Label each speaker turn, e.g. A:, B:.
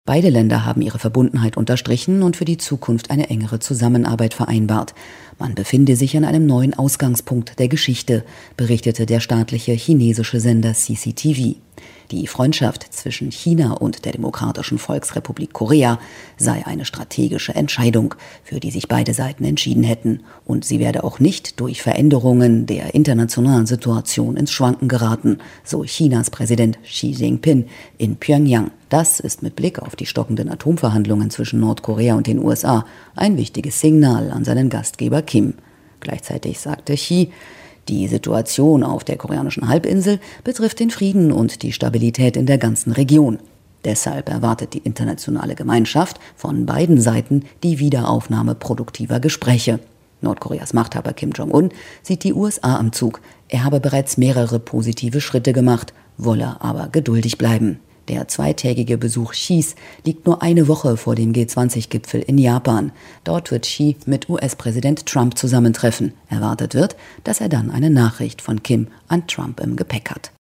A: Beide Länder haben ihre Verbundenheit unterstrichen und für die Zukunft eine engere Zusammenarbeit vereinbart. Man befinde sich an einem neuen Ausgangspunkt der Geschichte, berichtete der staatliche chinesische Sender CCTV. Die Freundschaft zwischen China und der Demokratischen Volksrepublik Korea sei eine strategische Entscheidung, für die sich beide Seiten entschieden hätten. Und sie werde auch nicht durch Veränderungen der internationalen Situation ins Schwanken geraten, so Chinas Präsident Xi Jinping in Pyongyang. Das ist mit Blick auf die stockenden Atomverhandlungen zwischen Nordkorea und den USA ein wichtiges Signal an seinen Gastgeber Kim. Gleichzeitig sagte Xi, die Situation auf der koreanischen Halbinsel betrifft den Frieden und die Stabilität in der ganzen Region. Deshalb erwartet die internationale Gemeinschaft von beiden Seiten die Wiederaufnahme produktiver Gespräche. Nordkoreas Machthaber Kim Jong-un sieht die USA am Zug. Er habe bereits mehrere positive Schritte gemacht, wolle aber geduldig bleiben. Der zweitägige Besuch Xis liegt nur eine Woche vor dem G20-Gipfel in Japan. Dort wird Xi mit US-Präsident Trump zusammentreffen. Erwartet wird, dass er dann eine Nachricht von Kim an Trump im Gepäck hat.